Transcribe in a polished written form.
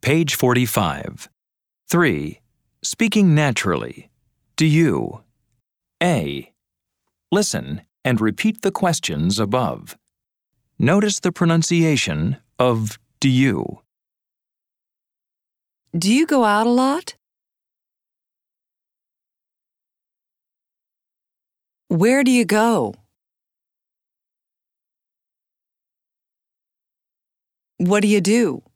Page 45. 3. Speaking naturally. Do you? A. Listen and repeat the questions above. Notice the pronunciation of do you. Do you go out a lot? Where do you go? What do you do?